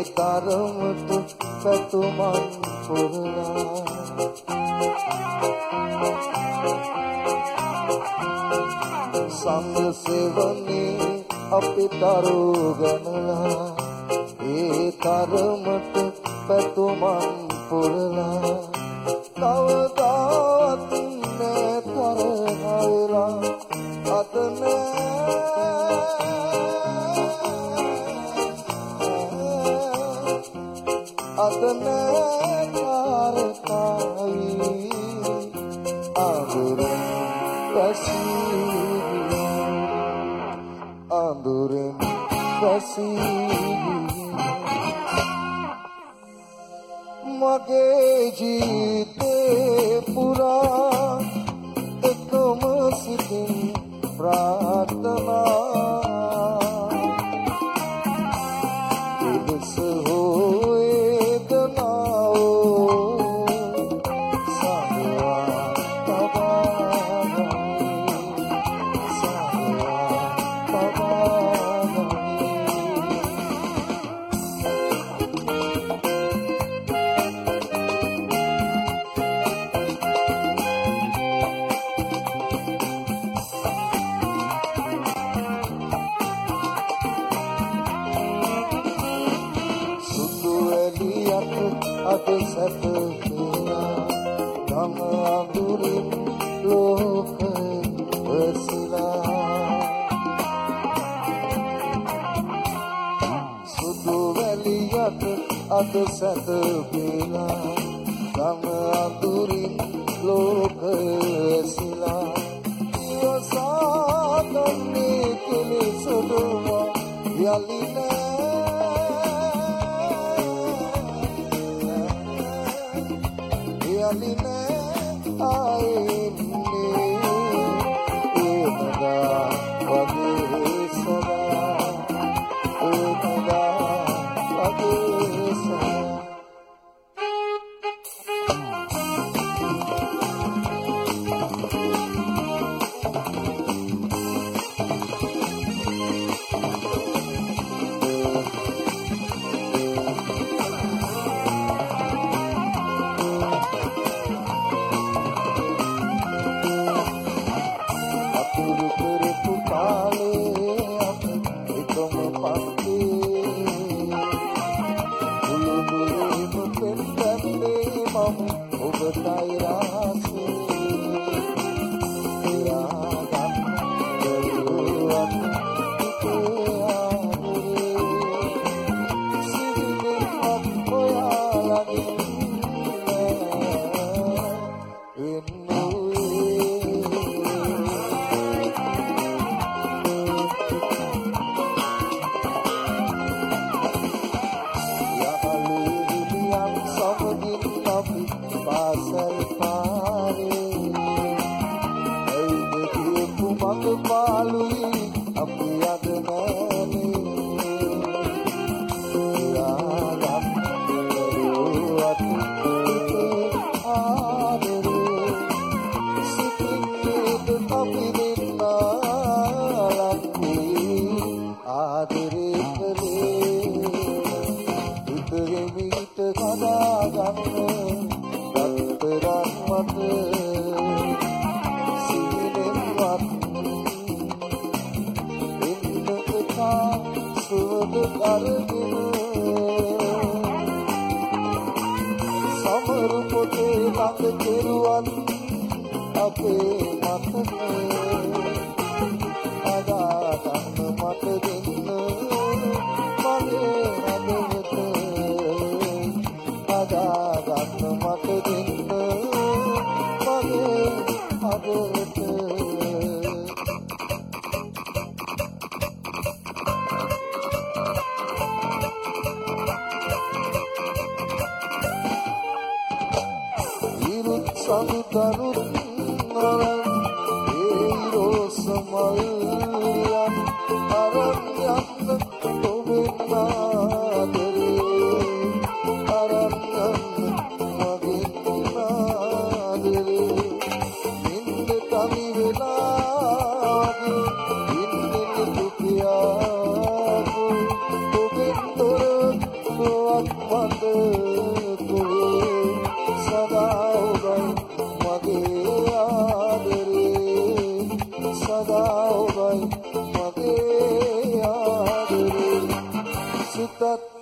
තරමට පැතුමන් පුරලා සංග සෙවනේ අපි තරුගනලා ඒ තරමට පැතුමන් පුරලා කවදාත් නෑ තරහවලා අත නෑ කාරකායි අඳුරෙන් පැසී මගේ ජීවිතේ පුරා එකම සිතින් ප්‍රාර්ථනා දෙස අද සැපකලා ගම අඳුරින් ලෝක වසිලා සුදු වැලියට අද සැපකලා ගම අඳුරින් ලෝක වසිලා ඉවසාදන්නේ කෙලෙසුදුවා යලි යලිනේ ආයෙන්නේ ඒනදා වගේ සදා ඒනදා වගේ සදා සමරු පොතේ ළඟ කෙරුවන් අපේ මතකේ අදා ගන්න මට දෙන්න මගේ හදවත අදා ගන්න මට දෙන්න මගේ හදවත Saludarut malam semalam aram yang tobenadere aram yang maginadere inde kami velage inde tukiyaku toben toro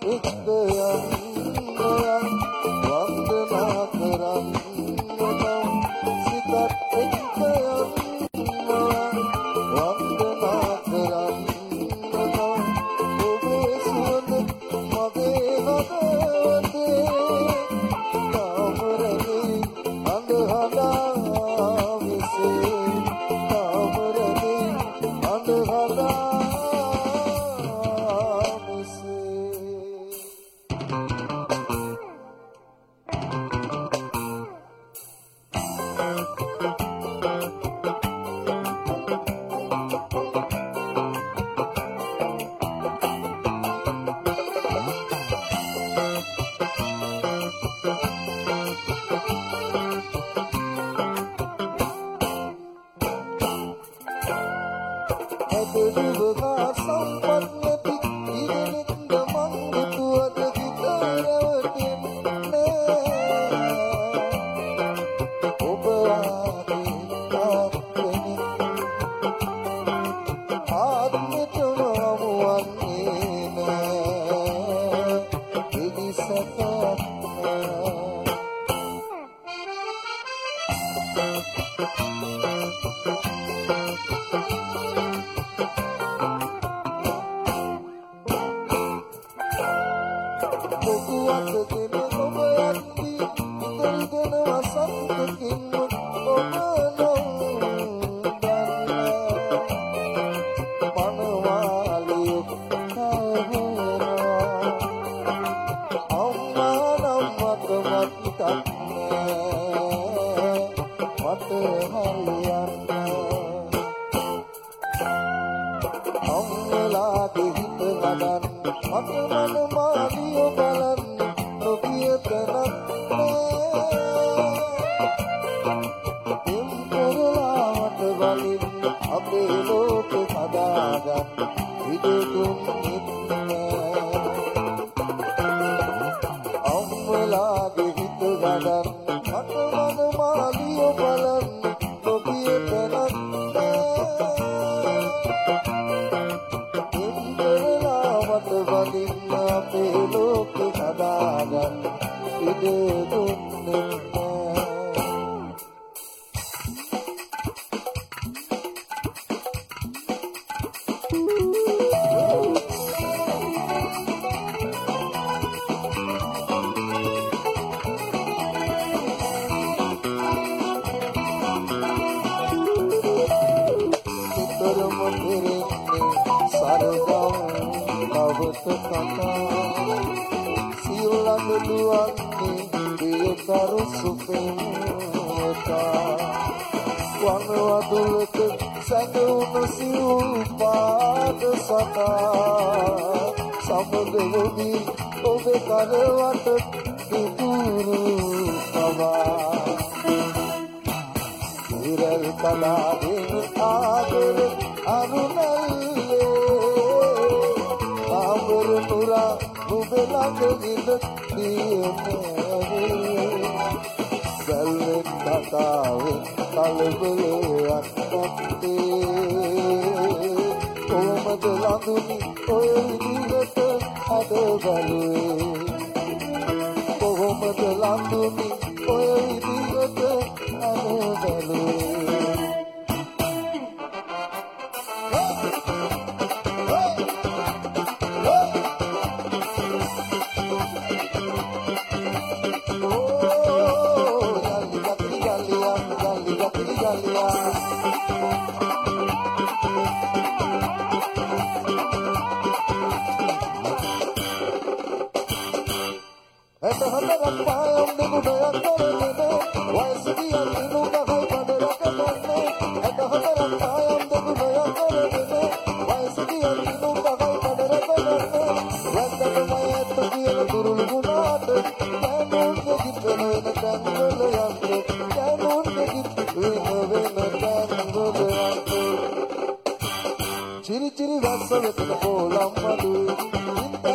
එක්ක යන්න වන්දනා කරන්න සිතත් එක්ක යන්න වන්දනා කරන්න ඔබේ සුවඳ මගේ හදවතේ තාමරේ අඳහදා විසේ තාමරේ අඳහදා Chiri chiri vasa vettana polam madu inta